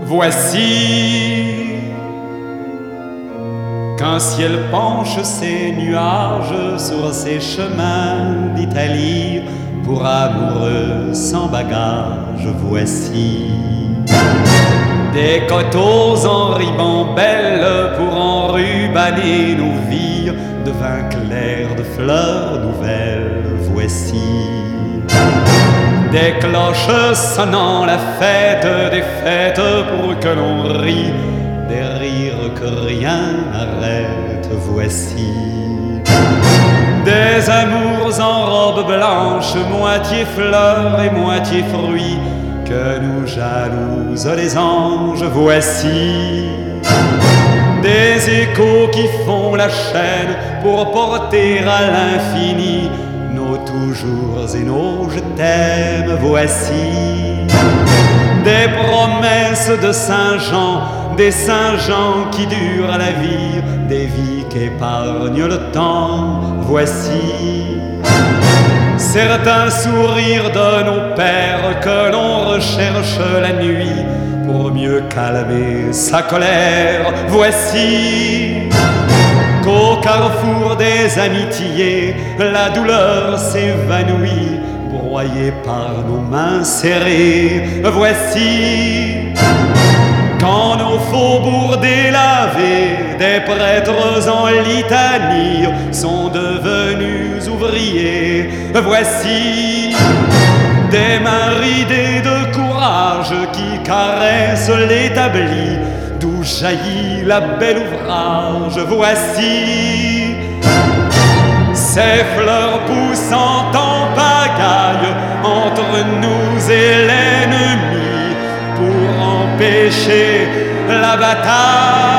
Voici qu'un ciel penche ses nuages sur ses chemins d'Italie pour amoureux sans bagage. Voici des coteaux en ribambelle pour enrubanner nos vies de vin clair, de fleurs nouvelles. Voici des cloches sonnant la fête des fêtes pour que l'on rie, des rires que rien n'arrête. Voici des amours en robe blanche, moitié fleurs et moitié fruits, que nous jalousent les anges. Voici des échos qui font la chaîne pour porter à l'infini nos toujours et nos je t'aime. Voici des promesses de Saint-Jean, des Saint-Jean qui durent la vie, des vies qu'épargne le temps. Voici certains sourires de nos pères que l'on recherche la nuit pour mieux calmer sa colère. Voici qu'au carrefour des amitiés, la douleur s'évanouit, broyée par nos mains serrées. Voici qu'en nos faubourgs délavés, des prêtres en litanie sont devenus ouvriers. Voici des mains ridées de courage qui caressent l'établi d'où jaillit la belle ouvrage. Voici ces fleurs poussant en pagaille entre nous et l'ennemi pour empêcher la bataille.